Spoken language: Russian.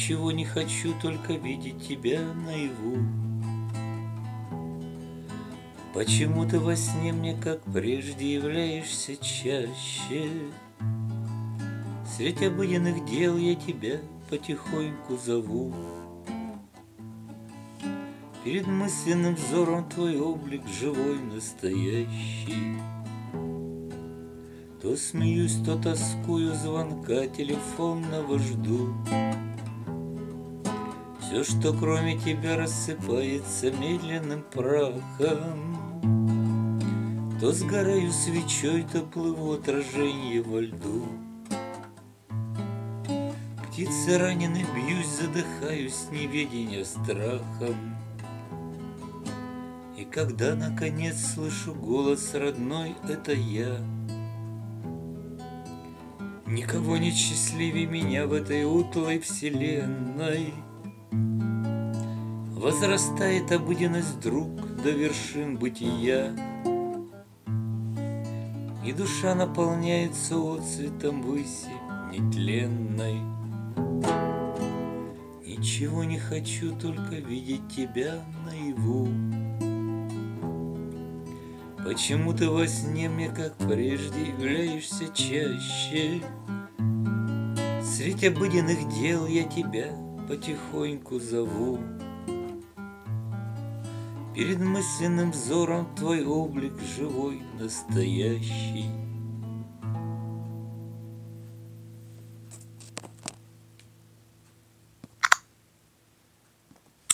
Ничего не хочу, только видеть тебя наяву. Почему ты во сне мне, как прежде, являешься чаще? Средь обыденных дел я тебя потихоньку зову. Перед мысленным взором твой облик живой, настоящий. То смеюсь, то тоскую, звонка телефонного жду. Все, что кроме тебя, рассыпается медленным прахом. То сгораю свечой, то плыву отражение во льду. Птицы ранены, бьюсь, задыхаюсь, неведения страхом. И когда, наконец, слышу голос родной, это я. Никого нет счастливее меня в этой утлой вселенной. Возрастает обыденность вдруг до вершин бытия, и душа наполняется отцветом выси нетленной. Ничего не хочу, только видеть тебя наяву. Почему ты во сне мне, как прежде, являешься чаще? Средь обыденных дел я тебя потихоньку зову. Перед мысленным взором твой облик живой, настоящий.